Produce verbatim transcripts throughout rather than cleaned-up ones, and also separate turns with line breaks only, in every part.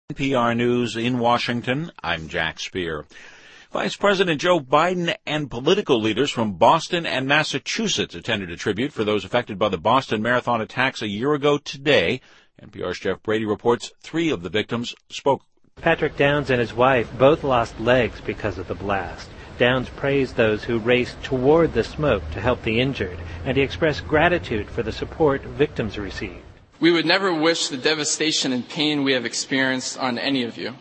N P R News in Washington, I'm Jack Speer. Vice President Joe Biden and political leaders from Boston and Massachusetts attended a tribute for those affected by the Boston Marathon attacks a year ago today. N P R's Jeff Brady reports three of the victims spoke.
Patrick Downs and his wife both lost legs because of the blast. Downs praised those who raced toward the smoke to help the injured, and he expressed gratitude for the support victims received.
We would never wish the devastation and pain we have experienced on any of you.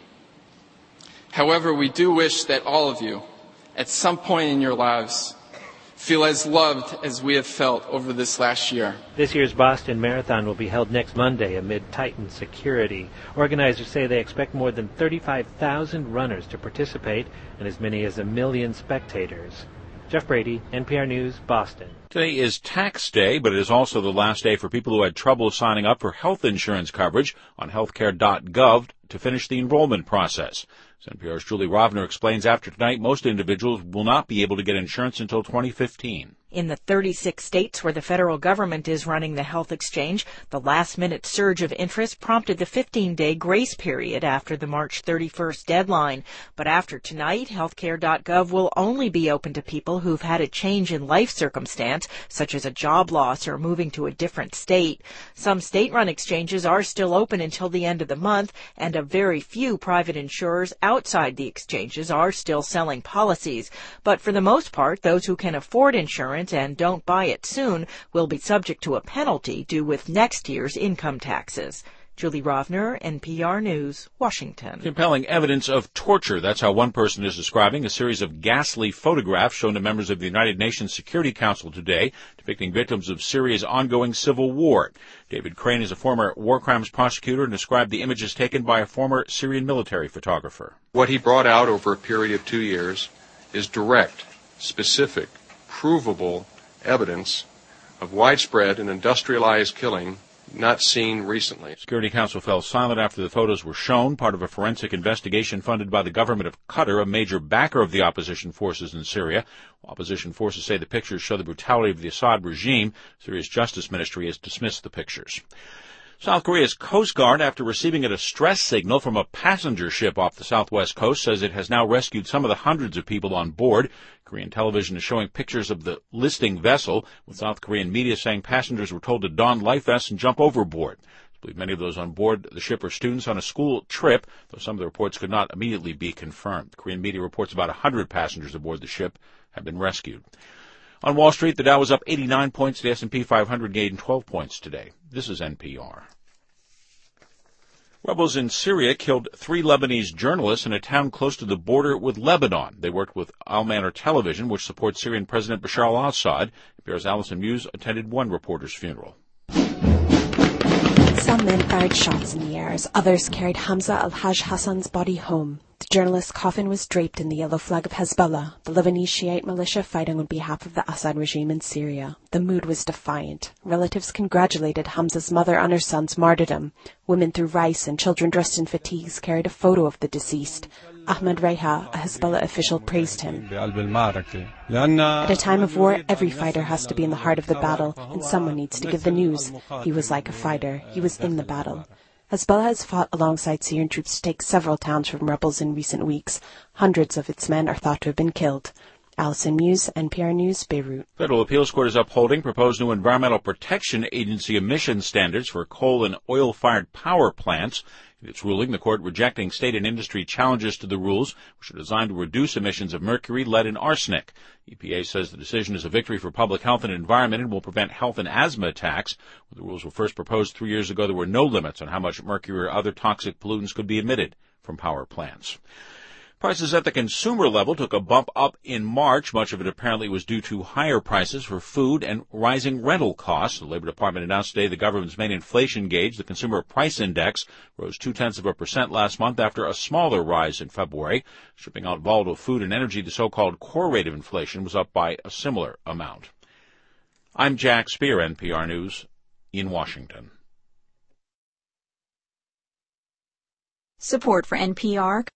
However, we do wish that all of you, at some point in your lives, feel as loved as we have felt over this last year.
This year's Boston Marathon will be held next Monday amid tightened security. Organizers say they expect more than thirty-five thousand runners to participate and as many as a million spectators. Jeff Brady, N P R News, Boston.
Today is tax day, but it is also the last day for people who had trouble signing up for health insurance coverage on healthcare dot gov to finish the enrollment process. As N P R's Julie Rovner explains, after tonight, most individuals will not be able to get insurance until twenty fifteen.
In the thirty-six states where the federal government is running the health exchange, the last-minute surge of interest prompted the fifteen-day grace period after the March thirty-first deadline. But after tonight, healthcare dot gov will only be open to people who've had a change in life circumstance, such as a job loss or moving to a different state. Some state-run exchanges are still open until the end of the month, and a very few private insurers outside the exchanges are still selling policies. But for the most part, those who can afford insurance and don't buy it soon will be subject to a penalty due with next year's income taxes. Julie Rovner, N P R News, Washington.
Compelling evidence of torture. That's how one person is describing a series of ghastly photographs shown to members of the United Nations Security Council today, depicting victims of Syria's ongoing civil war. David Crane is a former war crimes prosecutor and described the images taken by a former Syrian military photographer.
What he brought out over a period of two years is direct, specific, provable evidence of widespread and industrialized killing not seen recently.
Security Council fell silent after the photos were shown, part of a forensic investigation funded by the government of Qatar, a major backer of the opposition forces in Syria. Opposition forces say the pictures show the brutality of the Assad regime. Syria's Justice Ministry has dismissed the pictures. South Korea's Coast Guard, after receiving a distress signal from a passenger ship off the southwest coast, says it has now rescued some of the hundreds of people on board. Korean television is showing pictures of the listing vessel, with South Korean media saying passengers were told to don life vests and jump overboard. I believe many of those on board the ship are students on a school trip, though some of the reports could not immediately be confirmed. Korean media reports about one hundred passengers aboard the ship have been rescued. On Wall Street, the Dow was up eighty-nine points. The S and P five hundred gained twelve points today. This is N P R. Rebels in Syria killed three Lebanese journalists in a town close to the border with Lebanon. They worked with Al Manar Television, which supports Syrian President Bashar al-Assad. N P R's Allison Muse attended one reporter's funeral.
Some men fired shots in the air as others carried Hamza al-Hajj Hassan's body home. The journalist's coffin was draped in the yellow flag of Hezbollah, the Lebanese Shiite militia fighting on behalf of the Assad regime in Syria. The mood was defiant. Relatives congratulated Hamza's mother on her son's martyrdom. Women threw rice and children dressed in fatigues carried a photo of the deceased. Ahmed Reiha, a Hezbollah official, praised him. At a time of war, every fighter has to be in the heart of the battle, and someone needs to give the news. He was like a fighter. He was in the battle. Hezbollah has fought alongside Syrian troops to take several towns from rebels in recent weeks. Hundreds of its men are thought to have been killed. Allison Muse, N P R News, Beirut.
Federal Appeals Court is upholding proposed new Environmental Protection Agency emission standards for coal and oil-fired power plants. In its ruling, the court rejecting state and industry challenges to the rules, which are designed to reduce emissions of mercury, lead, and arsenic. E P A says the decision is a victory for public health and environment and will prevent health and asthma attacks. When the rules were first proposed three years ago, there were no limits on how much mercury or other toxic pollutants could be emitted from power plants. Prices at the consumer level took a bump up in March. Much of it apparently was due to higher prices for food and rising rental costs. The Labor Department announced today the government's main inflation gauge, the Consumer Price Index, rose two-tenths of a percent last month after a smaller rise in February. Stripping out volatile food and energy, the so-called core rate of inflation was up by a similar amount. I'm Jack Speer, N P R News, in Washington.
Support for N P R